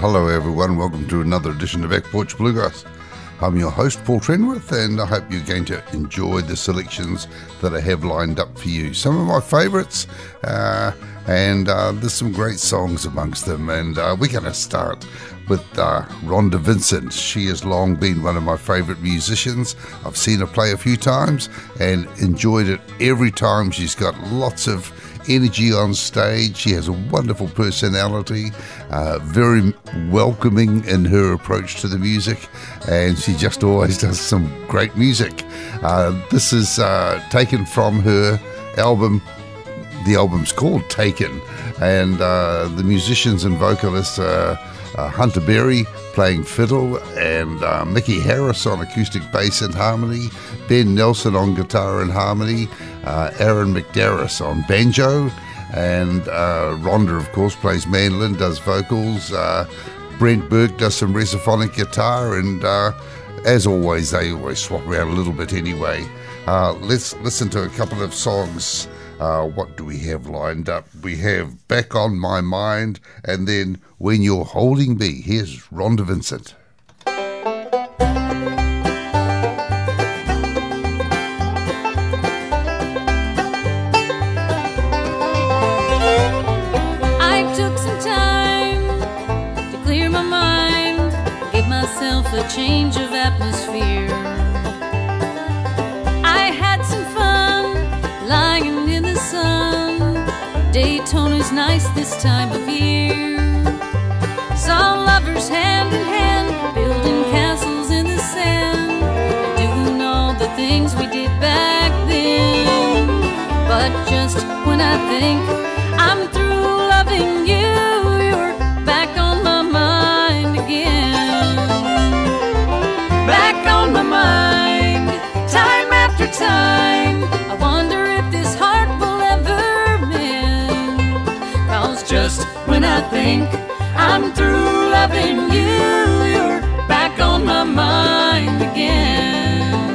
hello everyone, welcome to another edition of Back Porch Bluegrass. I'm your host Paul Trenworth, and I hope you're going to enjoy the selections that I have lined up for you. Some of my favourites, and there's some great songs amongst them, and we're going to start with Rhonda Vincent. She has long been one of my favourite musicians. I've seen her play a few times and enjoyed it every time. She's got lots of energy on stage. She has a wonderful personality, very welcoming in her approach to the music, and she just always does some great music. This is taken from her album. The album's called Taken, and the musicians and vocalists are Hunter Berry playing fiddle, and Mickey Harris on acoustic bass and harmony, Ben Nelson on guitar and harmony, Aaron McDarris on banjo, and Rhonda, of course, plays mandolin, does vocals, Brent Burke does some resophonic guitar, and as always, they always swap around a little bit anyway. Let's listen to a couple of songs. What do we have lined up? We have Back on My Mind, and then When You're Holding Me. Here's Rhonda Vincent. I took some time to clear my mind, give myself a change of atmosphere. I had some fun lying in the sun. Daytona's nice this time of year. Saw lovers hand in hand, building castles in the sand, doing all the things we did back then. But just when I think I'm through loving you, you're back on my mind again. Back on my mind, time after time. I wonder if this heart will ever mend. 'Cause just when I think I'm through loving you, you're back on my mind again.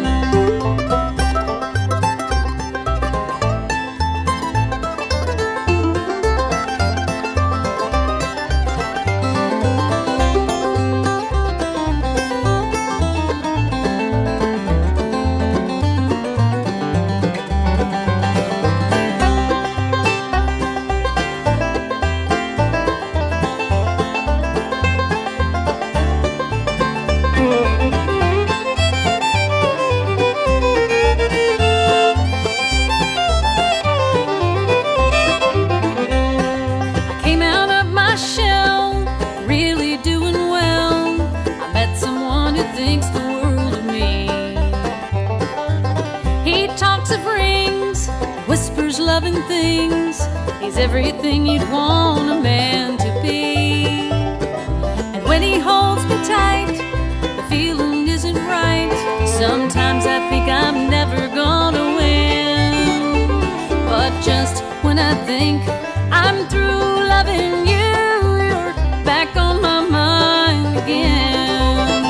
Loving things, he's everything you'd want a man to be. And when he holds me tight, the feeling isn't right. Sometimes I think I'm never gonna win. But just when I think I'm through loving you, you're back on my mind again.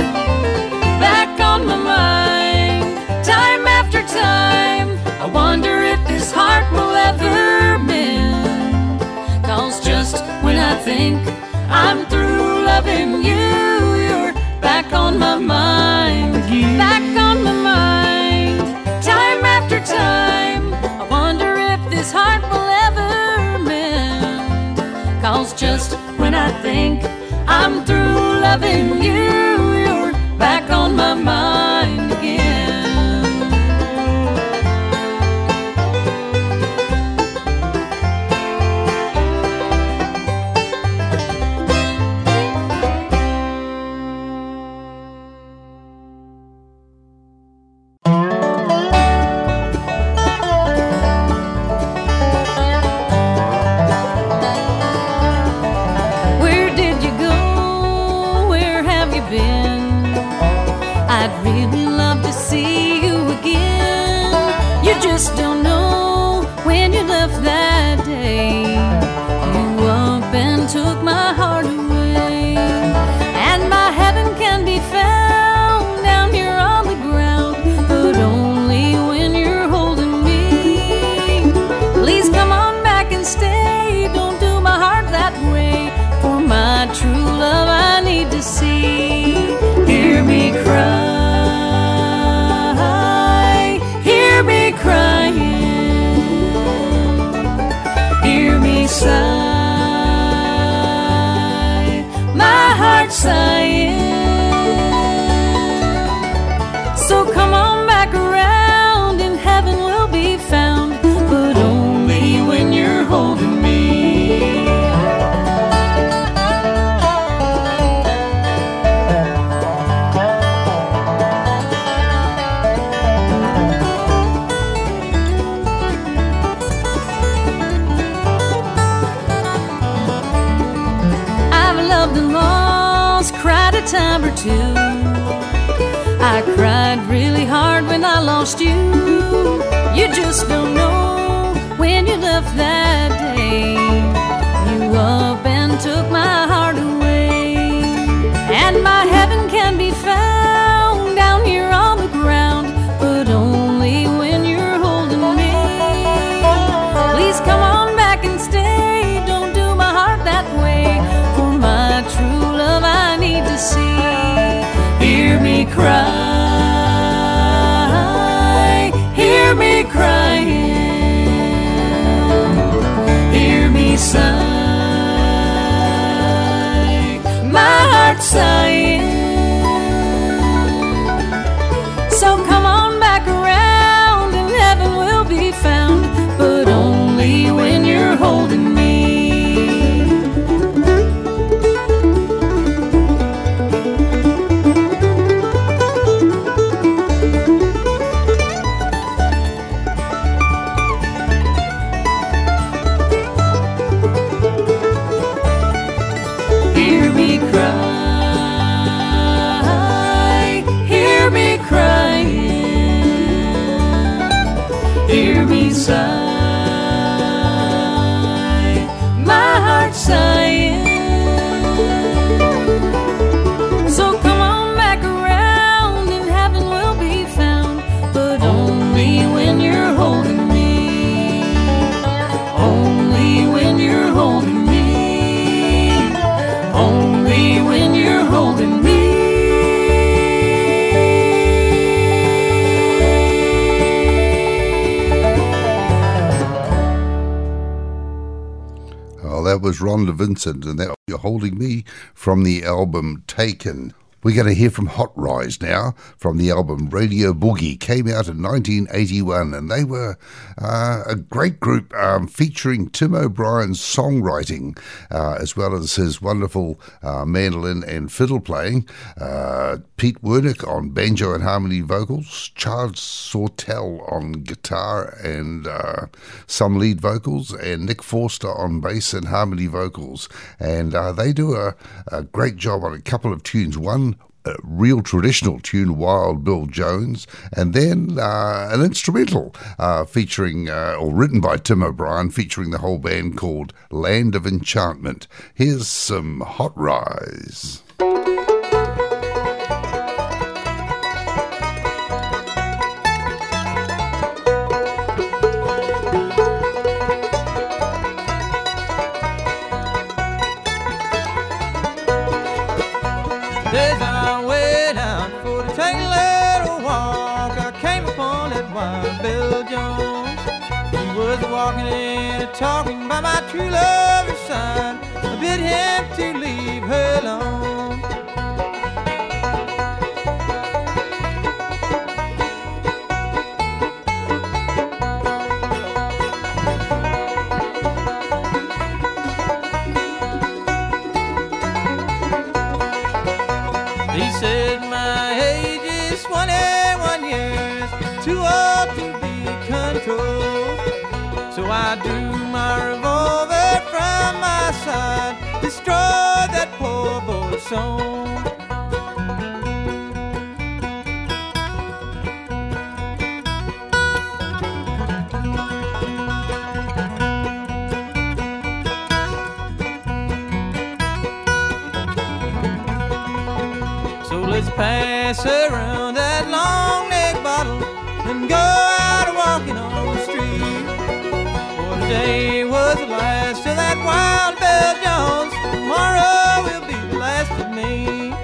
Back on my mind, time after time. I wonder if this heart will ever mend. 'Cause just when I think I'm through loving you, you're back on my mind again. Back on my mind, time after time. I wonder if this heart will ever mend. 'Cause just when I think I'm through loving you, you're back on my mind again. Where did you go? Where have you been? see. Hear me cry, hear me crying, hear me sigh, my heart sighing. So come on back around and heaven will be found, but only when you're holding me. I've loved and lost, cried a time or two. I cried really hard when I lost you. You just don't know when you left that day. You up and took my heart away. And my heaven can be found down here on the ground, but only when you're holding me. Please come on back and stay. Don't do my heart that way. For my true love I need to see. Hear me cry, hear me crying, hear me sigh, my heart sighing. So come on back around and heaven will be found, but only when you're holding me. Hear me sigh, my heart sighing. So come on back around and heaven will be found, but only when you're holding me. Only when you're holding me. Only when you're holding me. That was Rhonda Vincent, and that You're Holding Me from the album Taken. We're going to hear from Hot Rise now from the album Radio Boogie. Came out in 1981, and they were a great group featuring Tim O'Brien's songwriting as well as his wonderful mandolin and fiddle playing. Pete Wernick on banjo and harmony vocals, Charles Sawtell on guitar and some lead vocals, and Nick Forster on bass and harmony vocals. And they do a great job on a couple of tunes. One a real traditional tune, Wild Bill Jones, and then an instrumental featuring, or written by Tim O'Brien, featuring the whole band, called Land of Enchantment. Here's some Hot Rise. As I went out for to take a little walk, I came upon that Wild Bill Jones. He was walking and talking by my true lover's side. I bid him to leave her alone. He said my age is 21 years, too old to be controlled. So I drew my revolver from my side, destroyed that poor boy's soul. So let's pass around that long neck bottle and go out walking on the street. For today was the last of that Wild Bill Jones. Tomorrow will be the last of me.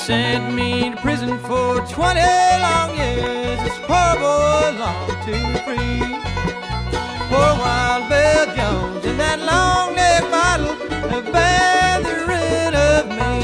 sent me to prison for 20 long years. This poor boy longed to be free. Poor Wild Bill Jones in that long neck bottle have been rid of me.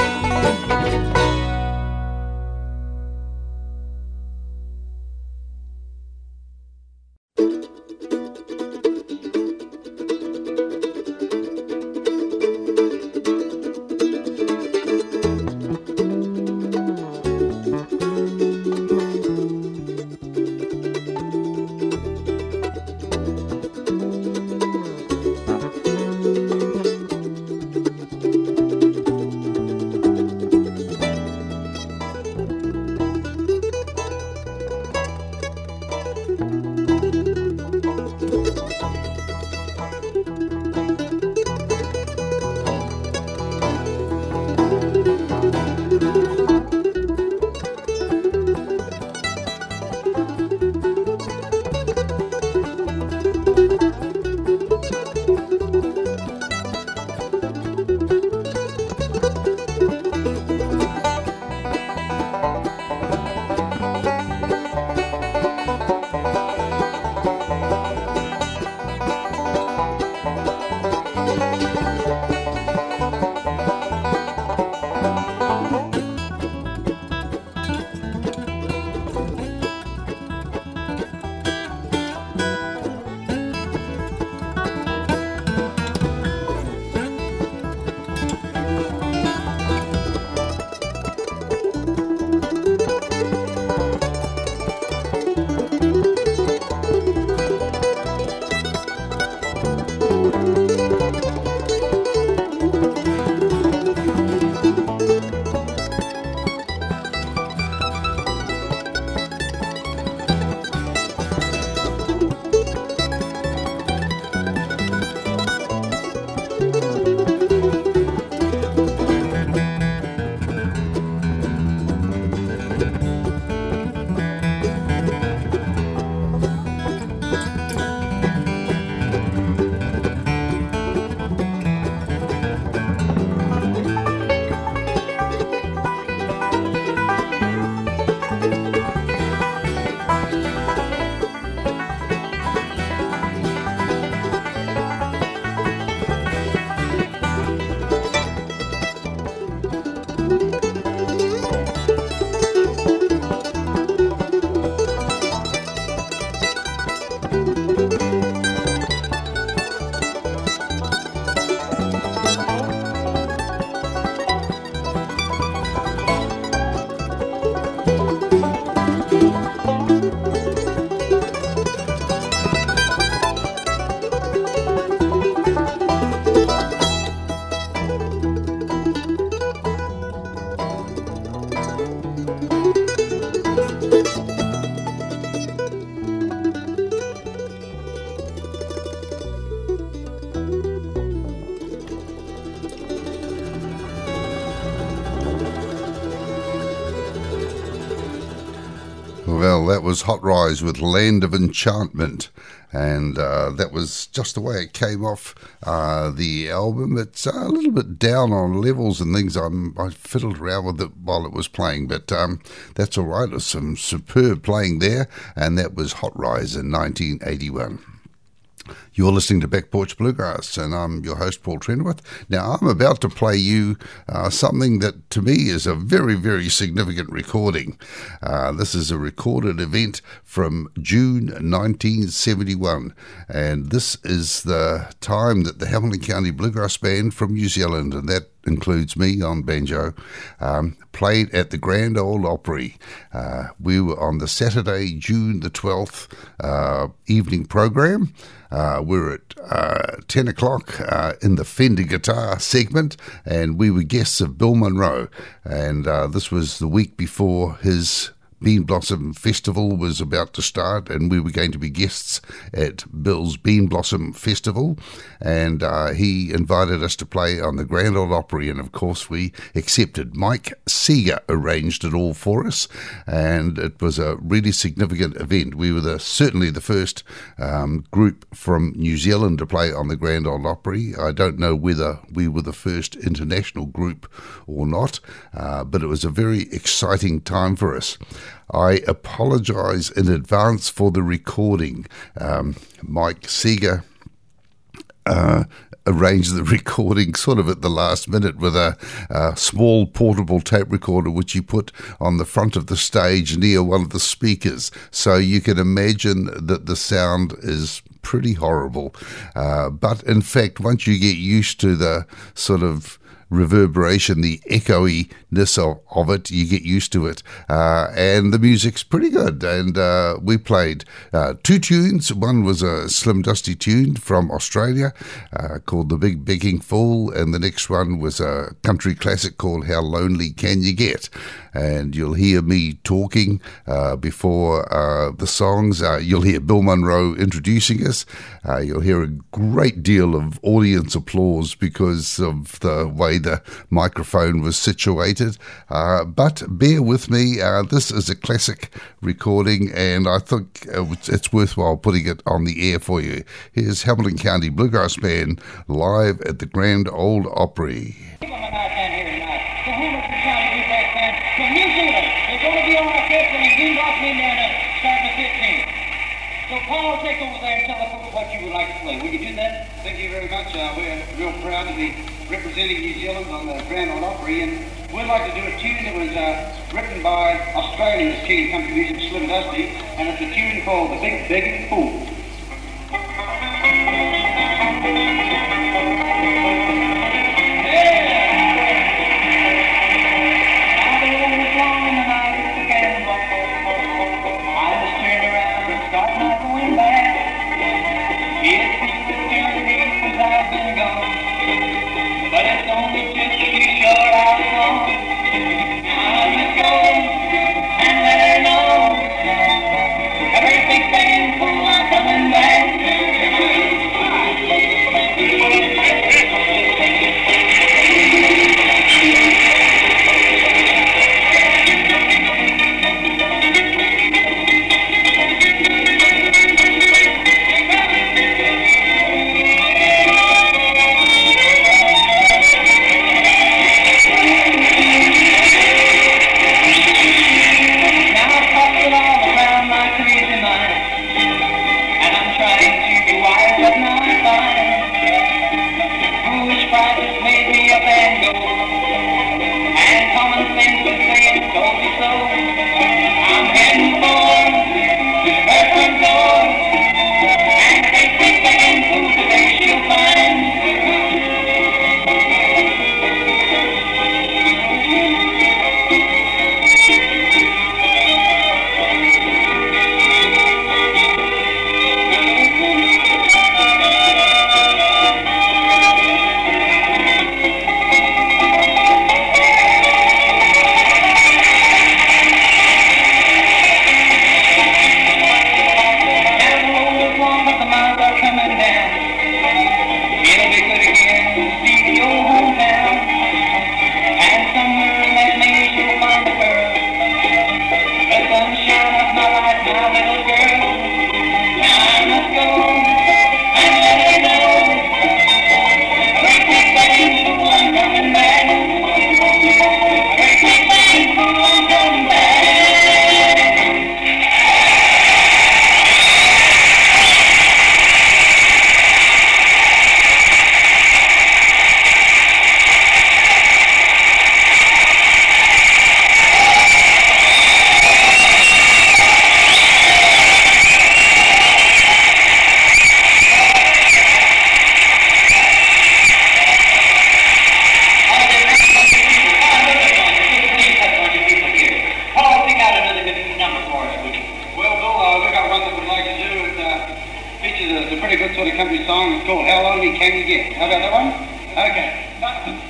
Well, that was Hot Rise with Land of Enchantment, and that was just the way it came off the album. It's a little bit down on levels and things. I fiddled around with it while it was playing, but that's all right. There's some superb playing there, and that was Hot Rise in 1981. You're listening to Back Porch Bluegrass, and I'm your host, Paul Trenworth. Now, I'm about to play you something that, to me, is a very, very significant recording. This is a recorded event from June 1971, and this is the time that the Hamilton County Bluegrass Band from New Zealand, and that includes me on banjo, played at the Grand Ole Opry. We were on the Saturday, June the 12th evening program. We're at 10 o'clock in the Fender guitar segment, and we were guests of Bill Monroe, and this was the week before his Bean Blossom Festival was about to start, and we were going to be guests at Bill's Bean Blossom Festival, and he invited us to play on the Grand Ole Opry, and of course we accepted. Mike Seeger arranged it all for us, and it was a really significant event. We were certainly the first group from New Zealand to play on the Grand Ole Opry. I don't know whether we were the first international group or not, but it was a very exciting time for us. I apologise in advance for the recording. Mike Seeger arranged the recording sort of at the last minute with a small portable tape recorder which he put on the front of the stage near one of the speakers. So you can imagine that the sound is pretty horrible. But in fact, once you get used to the sort of reverberation, the echoiness of it, you get used to it, and the music's pretty good. And we played two tunes. One was a Slim Dusty tune from Australia called The Big Begging Fool, and the next one was a country classic called How Lonely Can You Get? And you'll hear me talking before the songs. You'll hear Bill Monroe introducing us. You'll hear a great deal of audience applause because of the way the microphone was situated. But bear with me. This is a classic recording, and I think it's worthwhile putting it on the air for you. Here's Hamilton County Bluegrass Band live at the Grand Ole Opry. From New Zealand, they're going to be on our festival in Greenbrook, Indiana, starting the 15th. So Paul, take over there and tell us what you would like to play. Will you do that? Thank you very much. We're real proud to be representing New Zealand on the Grand Ole Opry, and we'd like to do a tune that was written by Australia's king of country music, Slim Dusty, and it's a tune called The Big Begging Fool.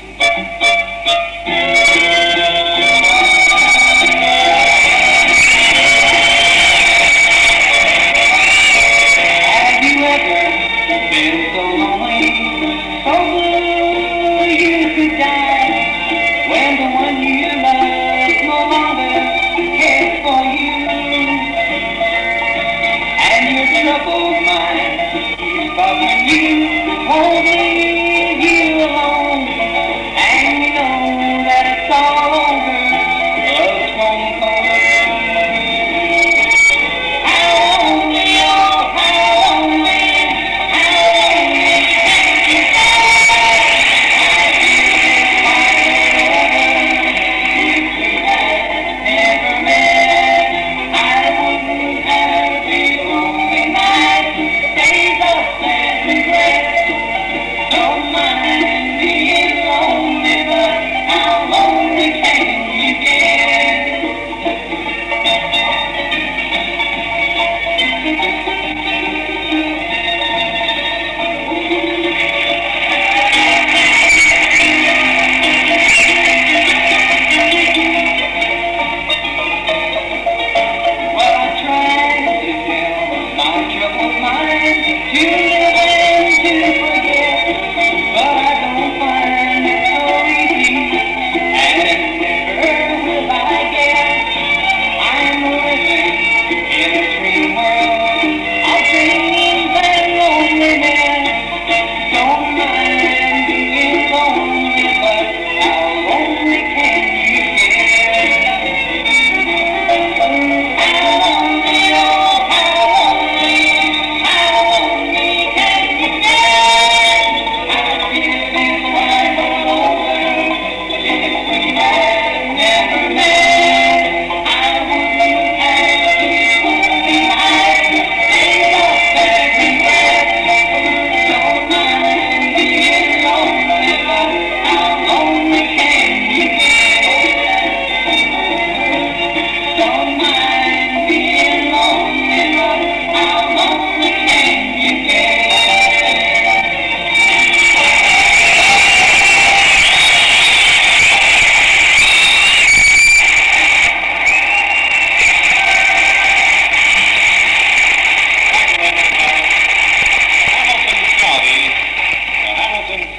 Okay.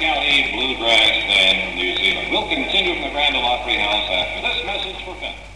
County Bluegrass Band from New Zealand. We'll continue from the Grand Ole Opry House after this message for Finn.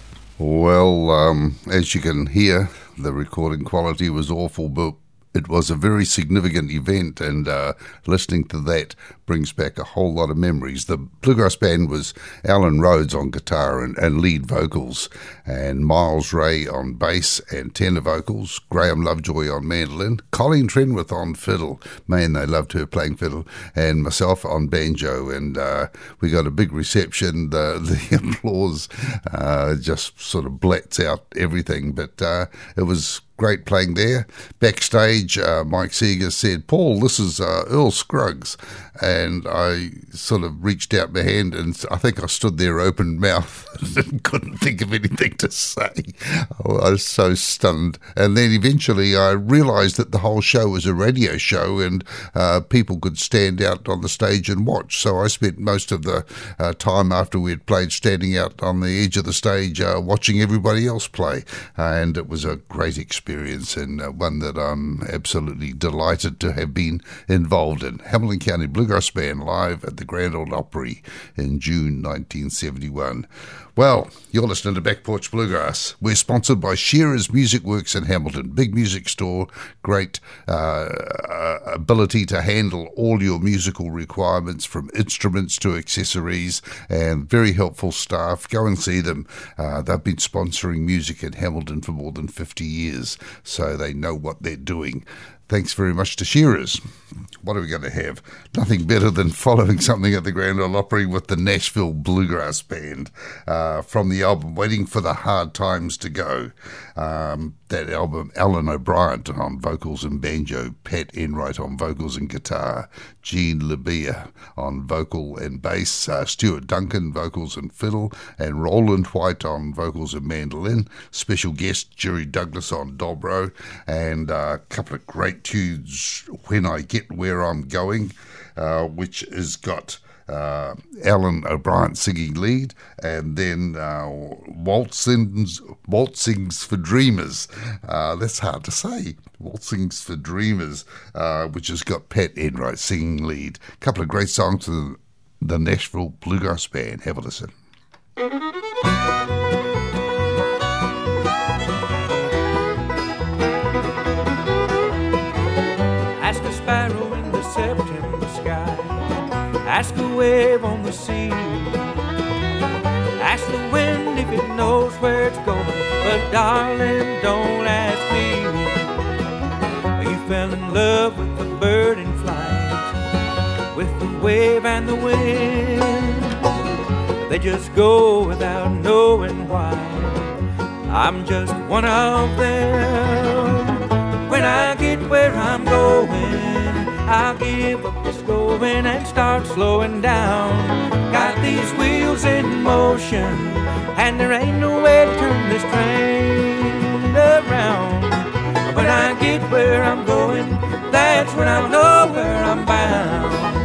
Well, as you can hear, the recording quality was awful, but it was a very significant event, and listening to that brings back a whole lot of memories. The Bluegrass Band was Alan Rhodes on guitar and lead vocals, and Miles Ray on bass and tenor vocals, Graham Lovejoy on mandolin, Colleen Trenwith on fiddle. Man, they loved her playing fiddle, and myself on banjo, and we got a big reception. The applause just sort of blats out everything, but it was great playing there. Backstage, Mike Seeger said, "Paul, this is Earl Scruggs." And I sort of reached out my hand, and I think I stood there open mouth and couldn't think of anything to say. I was so stunned. And then eventually I realised that the whole show was a radio show, and people could stand out on the stage and watch. So I spent most of the time after we had played standing out on the edge of the stage watching everybody else play. And it was a great experience, and one that I'm absolutely delighted to have been involved in. Hamilton County Bluegrass Band live at the Grand Ole Opry in June 1971. Well, you're listening to Back Porch Bluegrass. We're sponsored by Shearer's Music Works in Hamilton. Big music store, great ability to handle all your musical requirements from instruments to accessories, and very helpful staff. Go and see them. They've been sponsoring music in Hamilton for more than 50 years, so they know what they're doing. Thanks very much to Shearers. What are we going to have? Nothing better than following something at the Grand Ole Opry with the Nashville Bluegrass Band from the album Waiting for the Hard Times to Go. That album, Alan O'Brien on vocals and banjo, Pat Enright on vocals and guitar, Gene LeBeer on vocal and bass, Stuart Duncan vocals and fiddle, and Roland White on vocals and mandolin, special guest Jerry Douglas on dobro, and a couple of great tunes, When I Get Where I'm Going, which has got Alan O'Brien singing lead, and then Waltzings for Dreamers. That's hard to say. Waltzings for Dreamers, which has got Pat Enright singing lead. A couple of great songs for the Nashville Bluegrass Band. Have a listen. Ask a sparrow in the September sky, ask a wave on the sea, ask the wind if it knows where it's going, but darling, don't ask me. You fell in love with the bird in flight, with the wave and the wind. They just go without knowing why. I'm just one of them. When I get where I'm going, I'll give up this going and start slowing down. Got these wheels in motion, and there ain't no way to turn this train around. When I get where I'm going, that's when I'll know where I'm bound.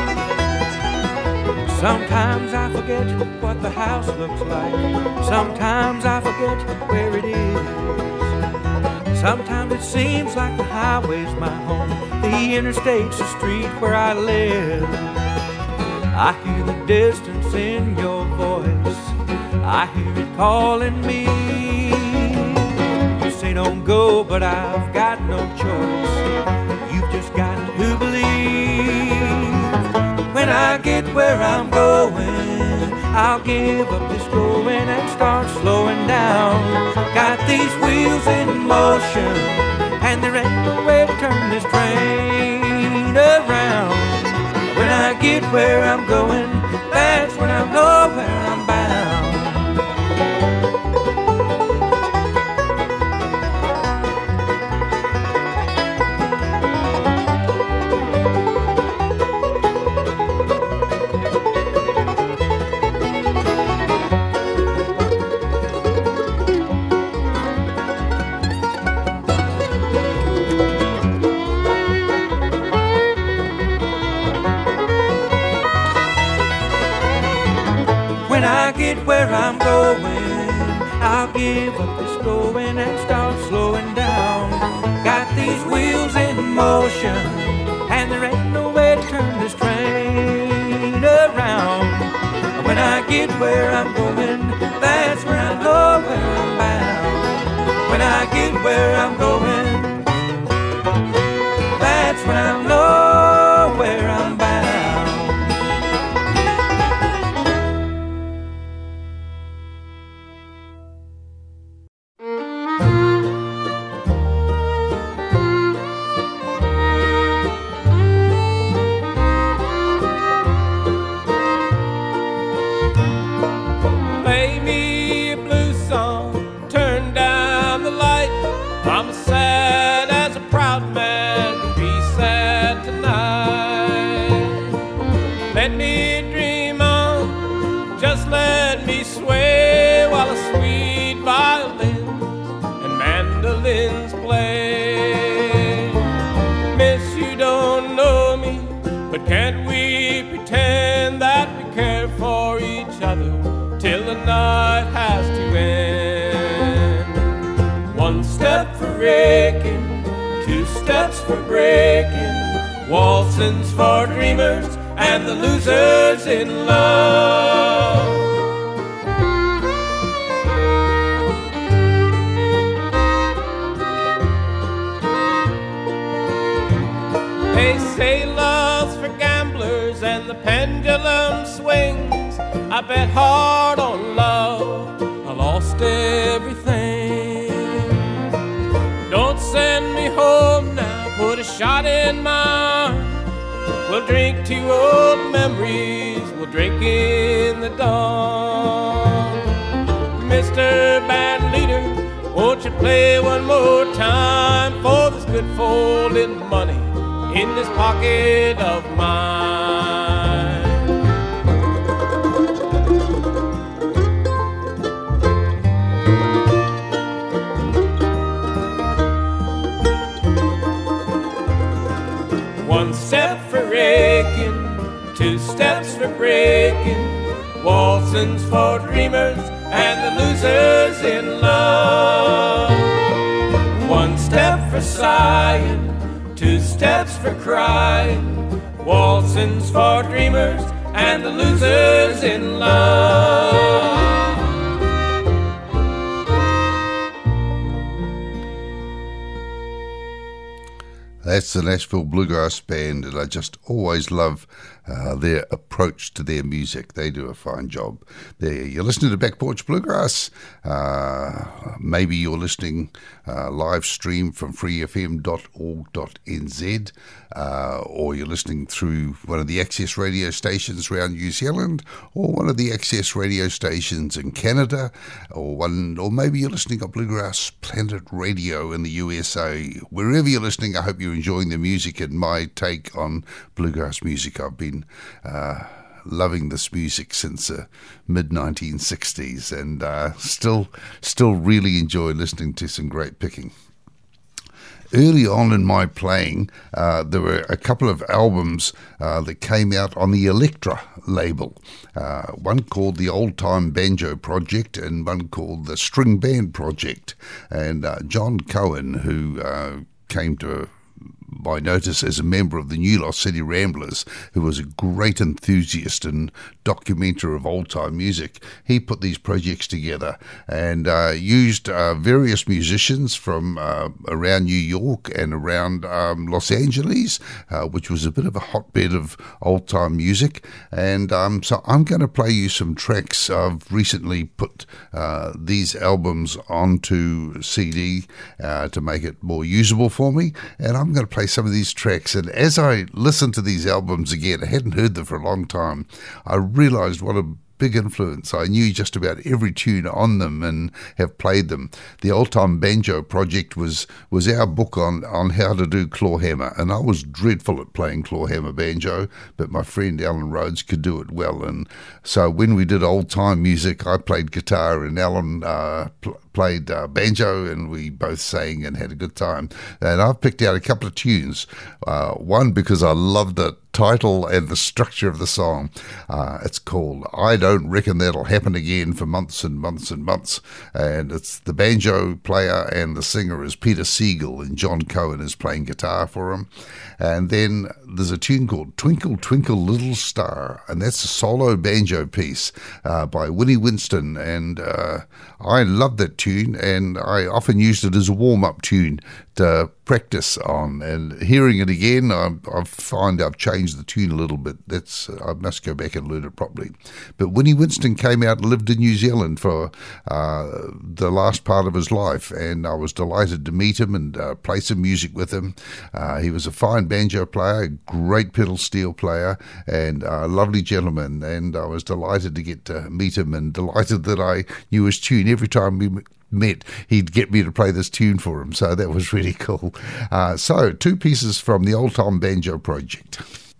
Sometimes I forget what the house looks like. Sometimes I forget where it is. Sometimes it seems like the highway's my home, the interstate's the street where I live. I hear the distance in your voice, I hear it calling me. You say don't go, but I've got no choice. You've just got to believe. When I get where I'm going, I'll give up this going and start slowing down. Got these wheels in motion, and there ain't no way to turn this train around. When I get where I'm going, that's when I know where I'm bound. Where I'm going, I'll give up this going and start slowing down. Got these wheels in motion, and there ain't no way to turn this train get where I'm going, that's when I know where I'm bound. When I get where I'm going, that's when I know where I'm bound. Can't we pretend that we care for each other till the night has to end? One step for raking, two steps for breaking, waltzing's for dreamers and the losers in love. They say love's for gamblers and the pendulum swings. I bet hard on love, I lost everything. Don't send me home now, put a shot in my arm. We'll drink to old memories, we'll drink in the dawn. Mr. Band Leader, won't you play one more time for this good folding money in this pocket of mine? One step for raking, two steps for breaking, waltzing's for dreamers and the losers in love. One step for sighing, two steps for crying, waltzing's for dreamers and the losers in love. That's the Nashville Bluegrass Band, and I just always love their approach to their music. They do a fine job there. You're listening to Back Porch Bluegrass. Maybe you're listening live stream from freefm.org.nz, or you're listening through one of the access radio stations around New Zealand, or one of the access radio stations in Canada, or maybe you're listening on Bluegrass Planet Radio in the USA. Wherever you're listening, I hope you're enjoying the music and my take on bluegrass music. I've been loving this music since the mid-1960s, and still really enjoy listening to some great picking. Early on in my playing, there were a couple of albums that came out on the Elektra label, one called the Old Time Banjo Project and one called the String Band Project. And John Cohen, who came to by notice as a member of the New Lost City Ramblers, who was a great enthusiast and documenter of old-time music, he put these projects together and used various musicians from around New York and around Los Angeles, which was a bit of a hotbed of old-time music. And so I'm going to play you some tracks. I've recently put these albums onto CD to make it more usable for me, and I'm going to play some of these tracks. And as I listened to these albums again, I hadn't heard them for a long time, I realised what a big influence. I knew just about every tune on them and have played them. The Old Time Banjo Project was our book on how to do clawhammer, and I was dreadful at playing clawhammer banjo, but my friend Alan Rhodes could do it well. And so when we did old time music, I played guitar and Alan played banjo, and we both sang and had a good time. And I've picked out a couple of tunes. One because I loved the title and the structure of the song. It's called I Don't Reckon That'll Happen Again, for months and months and months. And it's the banjo player and the singer is Peter Siegel, and John Cohen is playing guitar for him. And then there's a tune called Twinkle Twinkle Little Star, and that's a solo banjo piece by Winnie Winston. And I love that tune, and I often used it as a warm-up tune to practice on. And hearing it again, I find I've changed the tune a little bit. I must go back and learn it properly. But Winnie Winston came out and lived in New Zealand for the last part of his life, and I was delighted to meet him and play some music with him. He was a fine banjo player, a great pedal steel player, and a lovely gentleman, and I was delighted to get to meet him, and delighted that I knew his tune. Every time we met, he'd get me to play this tune for him, so that was really cool. So, two pieces from the Old Time Banjo Project.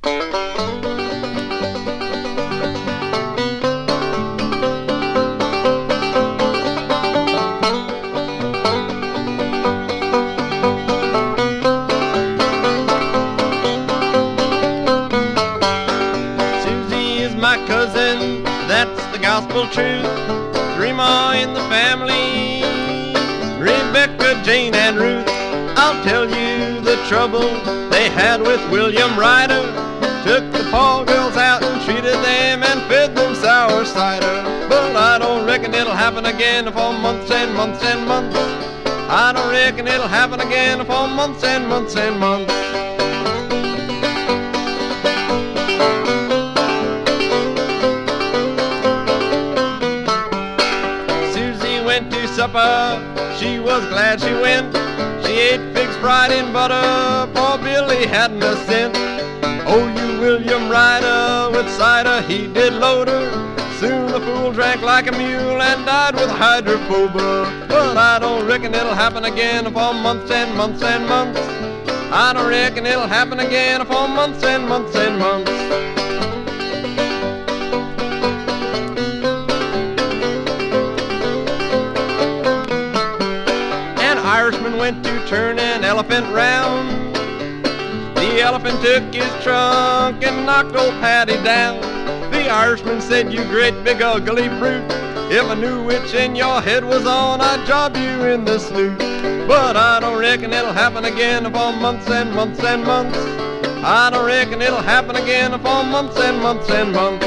Susie is my cousin, that's the gospel truth. Three more in the family, Rebecca, Jane, and Ruth. I'll tell you the trouble they had with William Ryder. Took the poor girls out and treated them and fed them sour cider. But I don't reckon it'll happen again for months and months and months. I don't reckon it'll happen again for months and months and months. Supper, she was glad she went. She ate figs fried in butter, poor Billy hadn't a cent. Oh, you William Ryder, with cider he did load her. Soon the fool drank like a mule and died with hydrophobia. But I don't reckon it'll happen again for months and months and months. I don't reckon it'll happen again for months and months and months. Irishman went to turn an elephant round. The elephant took his trunk and knocked old Paddy down. The Irishman said, "You great big ugly brute, if I knew which end your head was on, I'd job you in the snoot." But I don't reckon it'll happen again for months and months and months. I don't reckon it'll happen again for months and months and months.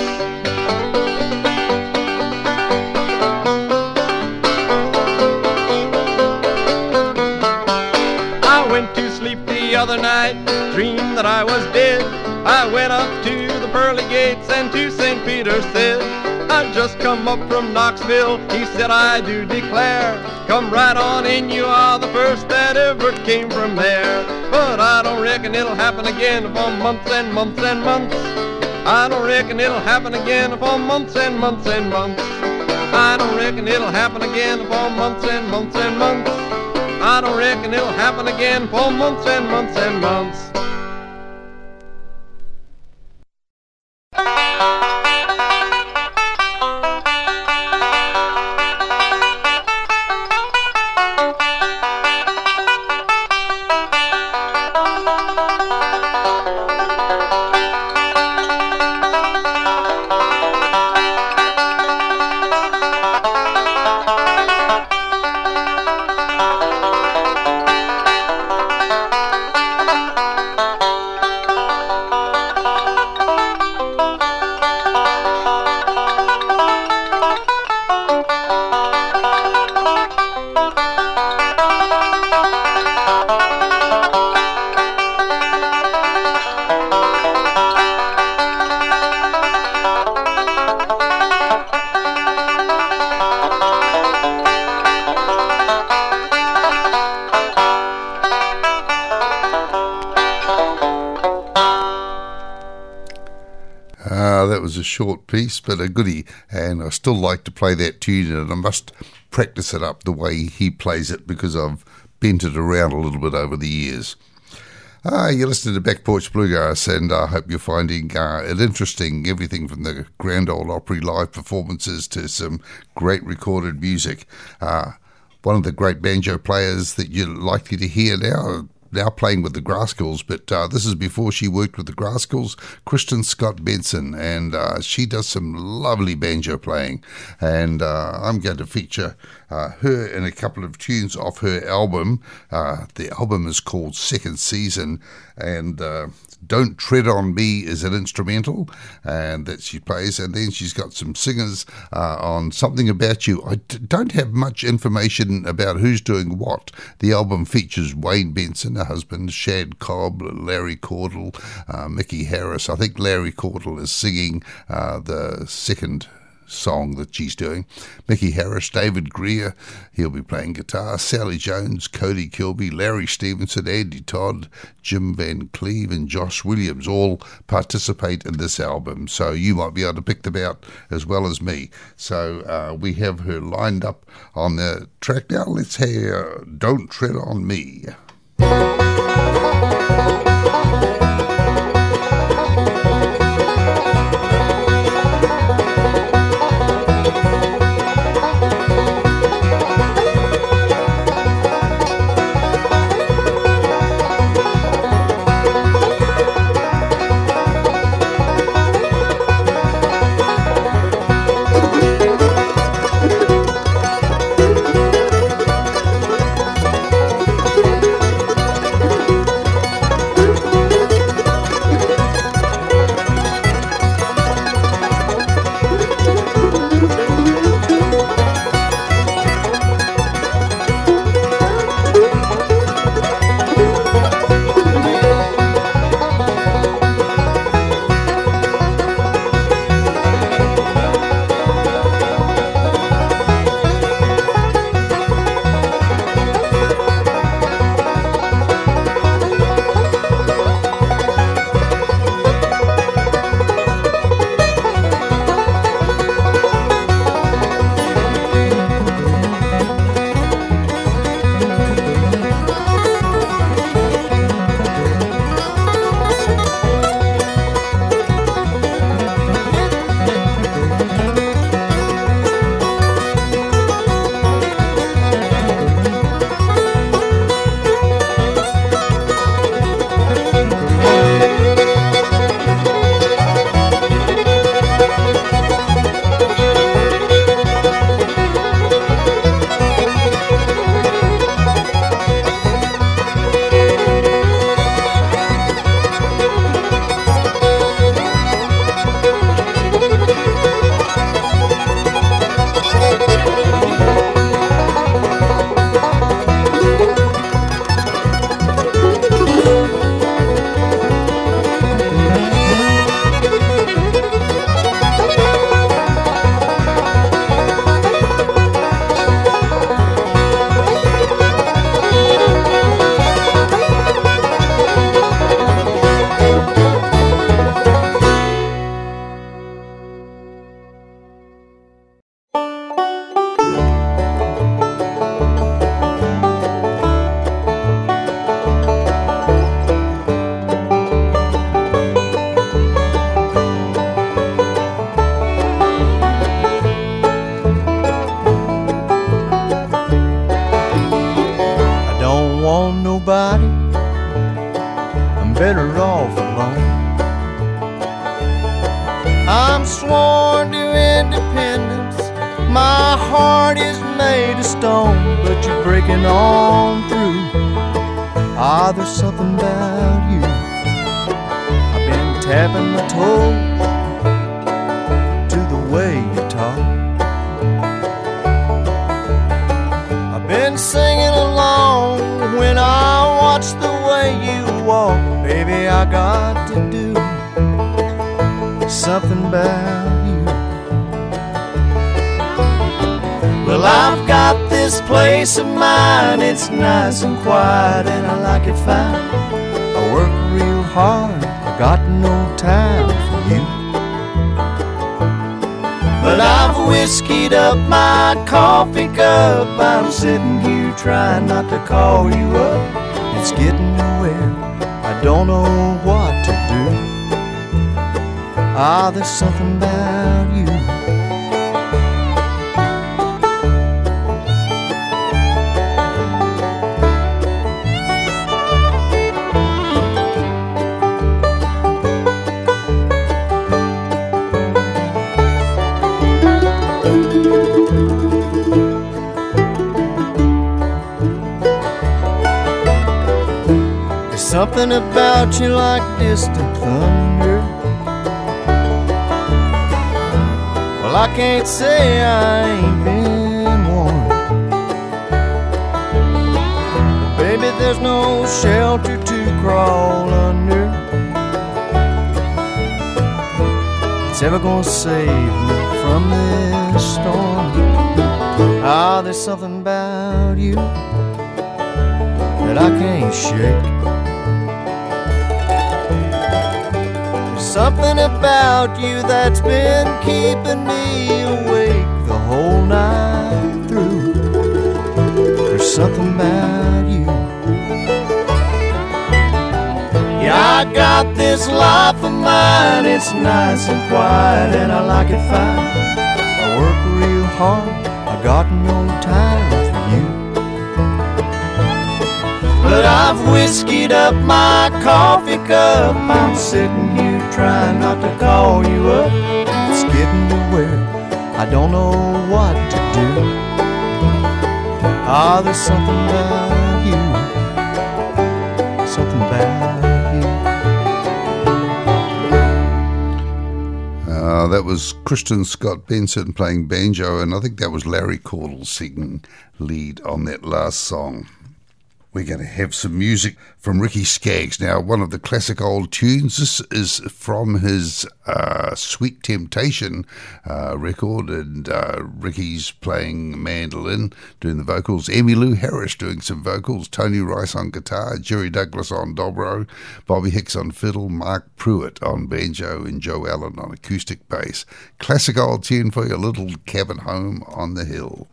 The other night, dreamed that I was dead. I went up to the pearly gates and to St. Peter said, "I've just come up from Knoxville." He said, "I do declare, come right on in, you are the first that ever came from there." But I don't reckon it'll happen again for months and months and months. I don't reckon it'll happen again for months and months and months. I don't reckon it'll happen again for months and months and months. I don't reckon it'll happen again for months and months and months. That was a short piece, but a goodie, and I still like to play that tune, and I must practice it up the way he plays it because I've bent it around a little bit over the years. You're listening to Back Porch Bluegrass, and I hope you're finding it interesting, everything from the Grand Ole Opry live performances to some great recorded music. one of the great banjo players that you're likely to hear now playing with the Grascals, but this is before she worked with the Grascals, Kristen Scott Benson, and she does some lovely banjo playing, and I'm going to feature her in a couple of tunes off her album. The album is called Second Season, and Don't Tread on Me is an instrumental and that she plays, and then she's got some singers on Something About You. I don't have much information about who's doing what. The album features Wayne Benson, her husband, Shad Cobb, Larry Cordell, Mickey Harris. I think Larry Cordell is singing the second song that she's doing. Mickey Harris, David Greer, he'll be playing guitar, Sally Jones, Cody Kilby, Larry Stevenson, Andy Todd, Jim Van Cleve and Josh Williams all participate in this album, so you might be able to pick them out as well as me. So we have her lined up on the track now. Let's hear Don't Tread on Me. It's nice and quiet and I like it fine. I work real hard, I got no time for you. But I've whiskeyed up my coffee cup. I'm sitting here trying not to call you up. It's getting nowhere, I don't know what to do. There's something about you. something about you like distant thunder. Well, I can't say I ain't been warned. Baby, there's no shelter to crawl under that's ever gonna save me from this storm. Ah, there's something about you that I can't shake. There's something about you that's been keeping me awake the whole night through. There's something about you. Yeah, I got this life of mine, it's nice and quiet and I like it fine. I work real hard, I got no time for you. But I've whiskeyed up my coffee cup, I'm sitting here trying not to call you up. It's getting to where I don't know what to do. Ah, there's something about you, something about you. That was Christian Scott Benson playing banjo, and I think that was Larry Caudle singing lead on that last song. We're going to have some music from Ricky Skaggs. Now, one of the classic old tunes. This is from his Sweet Temptation record, and Ricky's playing mandolin, doing the vocals. Emmylou Harris doing some vocals. Tony Rice on guitar. Jerry Douglas on dobro. Bobby Hicks on fiddle. Mark Pruitt on banjo. And Joe Allen on acoustic bass. Classic old tune for your little cabin home on the hill.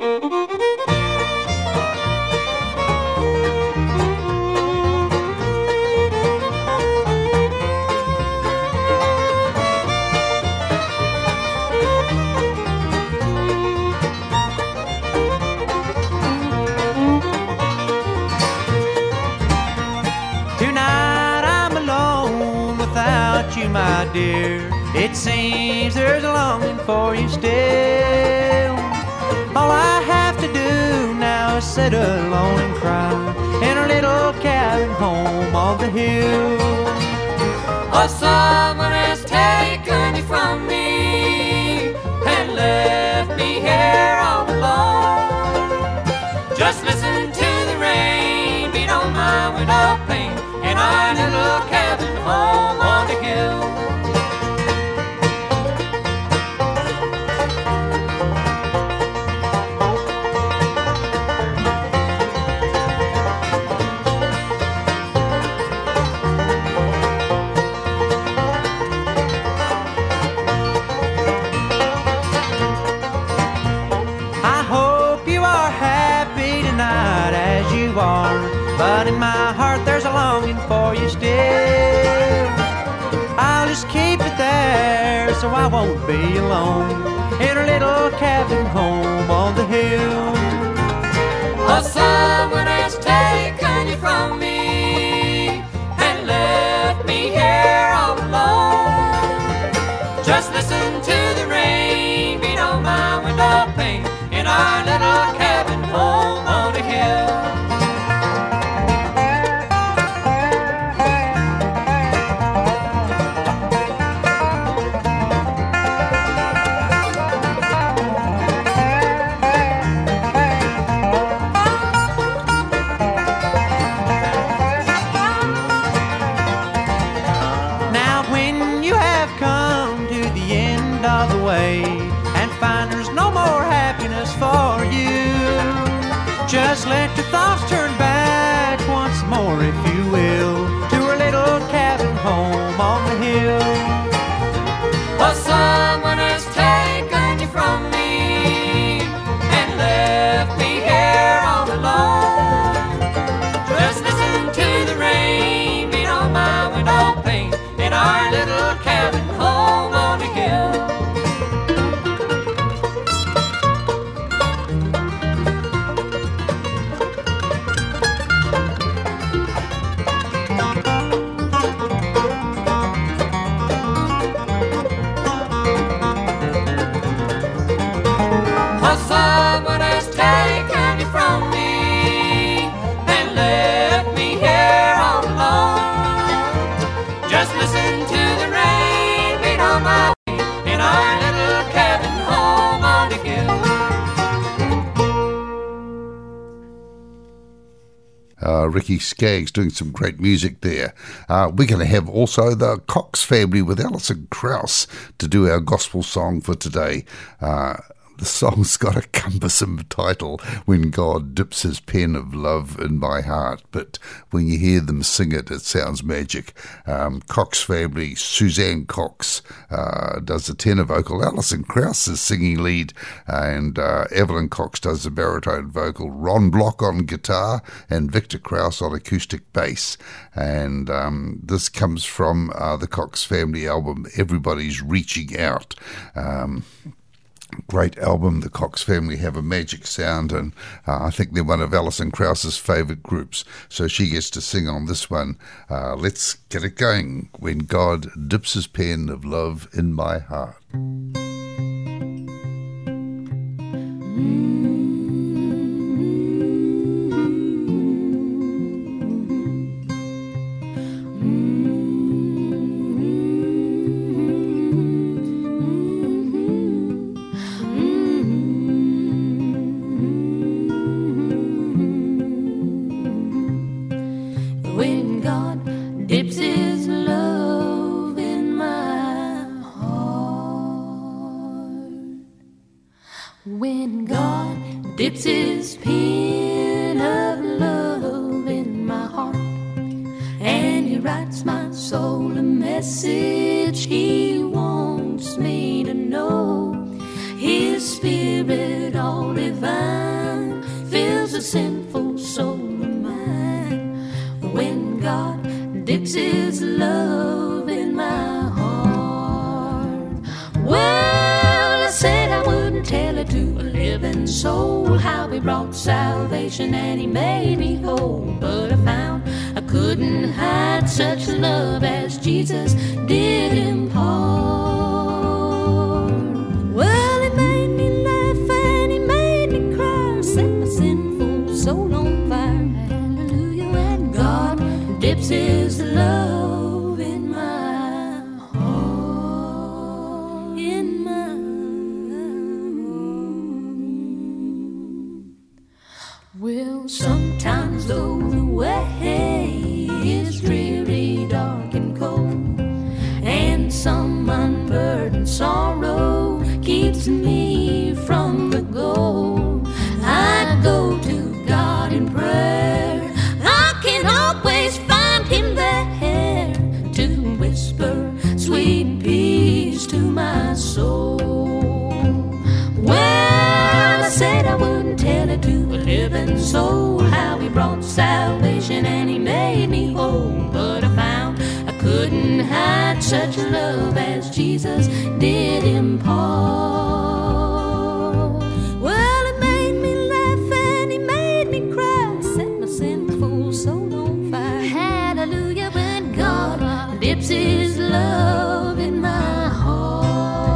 You, my dear, it seems there's a longing for you still. All I have to do now is sit alone and cry in a little cabin home on the hill. Oh, someone has taken you from me and left me here all alone. Just listen to the rain beat on my window pane in our little cabin home on the hill. I hope you are happy tonight as you are, but in my heart there's a longing for you still. I'll just keep it there so I won't be alone in a little cabin home on the hill. Oh, someone has taken you from me and left me here all alone. Just listen to the rain beat on my window pane in our little cabin home on the hill. And find there's no more happiness for you. Just let your thoughts turn back once more, if you will, to our little cabin home on the hill. Oh, someone has taken you from me and left me here all alone. Just listen to the rain beat on my window pane in our little cabin home on the hill. Ricky Skaggs doing some great music there. We're going to have also the Cox family with Alison Krauss to do our gospel song for today. The song's got a cumbersome title, When God Dips His Pen of Love in My Heart, but when you hear them sing it, it sounds magic. Cox family, Suzanne Cox does the tenor vocal, Alison Krauss is singing lead, and Evelyn Cox does the baritone vocal, Ron Block on guitar, and Victor Krauss on acoustic bass. And this comes from the Cox family album, Everybody's Reaching Out. Great album. The Cox family have a magic sound, and I think they're one of Alison Krauss's favourite groups, so she gets to sing on this one. Let's get it going. When God Dips His Pen of Love in My Heart. Dips his love in my heart. When God dips his pen of love in my heart, and he writes my soul a message he wants me to know. His spirit all divine fills a sinful soul of mine. When God dips his love in my heart. Well, I said I wouldn't tell it to a living soul how he brought salvation and he made me whole. But I found I couldn't hide such love as Jesus did impart. Well, he made me laugh and he made me cry, set my sinful soul on fire. Hallelujah. When God dips his love in my heart, in my heart. Well, sometimes though the way is dreary, dark and cold, and some unburdened sorrow keeps me from the goal, I go to God in prayer. I can always find him there to whisper sweet peace to my soul. Well, I said I wouldn't tell it to a living soul how he brought salvation and he made me whole. But I found I couldn't hide such love as Jesus did impart. Well, it made me laugh and he made me cry, set my sinful soul on fire. Hallelujah. When God dips his love in my heart.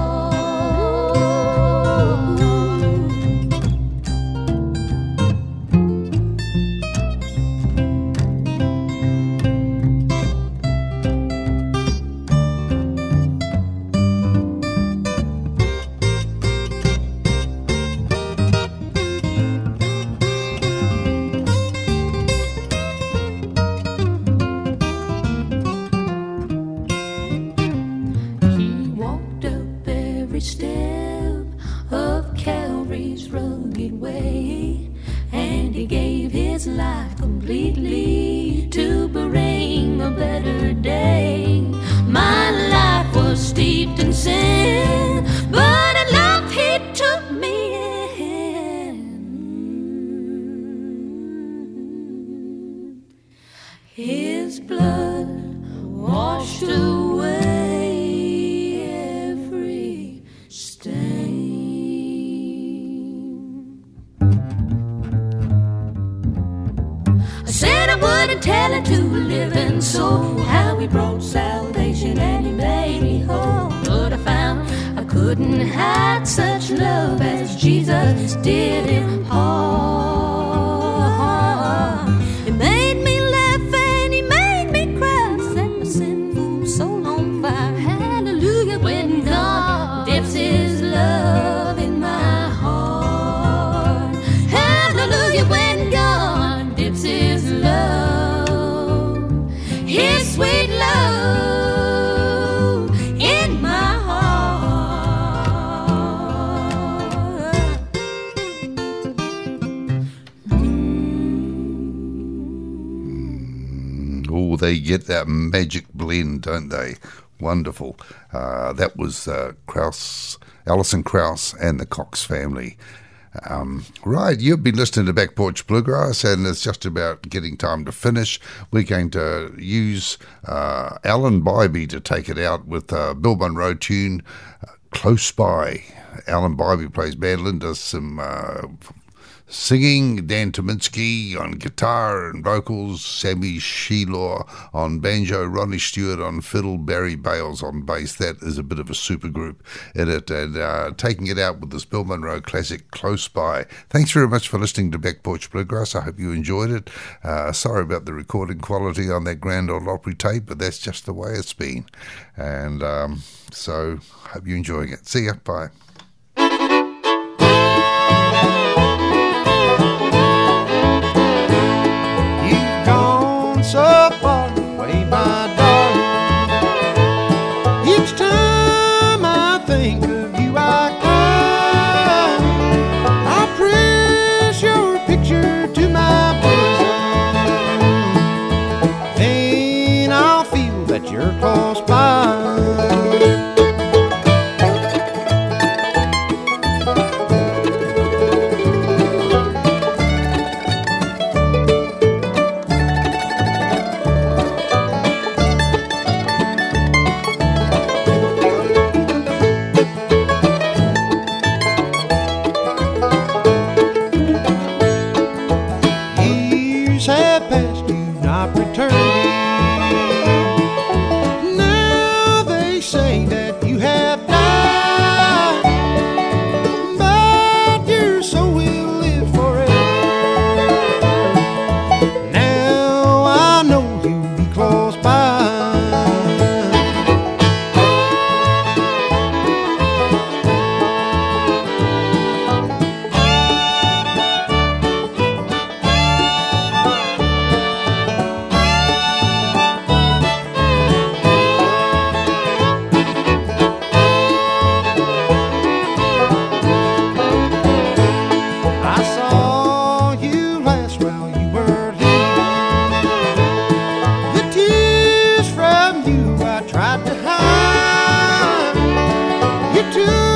Completely to bring a better day. My life was steeped in sin, but in love he took me in. His blood washed away every stain. I said I wouldn't tell it to a living soul how he brought salvation and he made me whole. But I found I couldn't hide such love as Jesus did impart. It made me laugh and he made me cry, set my sinful soul on fire. Hallelujah. When God dips his love in my heart. Hallelujah. When God dips his love they get that magic blend, don't they? Wonderful. That was Alison Krauss and the Cox Family. Right, you've been listening to Back Porch Bluegrass, and it's just about getting time to finish. We're going to use Alan Bybee to take it out with a Bill Monroe tune, Close By. Alan Bybee plays mandolin, does some singing, Dan Tominski on guitar and vocals, Sammy Sheelaw on banjo, Ronnie Stewart on fiddle, Barry Bales on bass. That is a bit of a super group in it, and taking it out with this Bill Monroe classic, Close By. Thanks very much for listening to Back Porch Bluegrass. I hope you enjoyed it. Sorry about the recording quality on that Grand Ole Opry tape, but that's just the way it's been. And so, hope you're enjoying it. See ya. Bye. So far away, my darling. Each time I think of you, I cry. I press your picture to my bosom. Then I'll feel that you're close by. Tried to hide. You took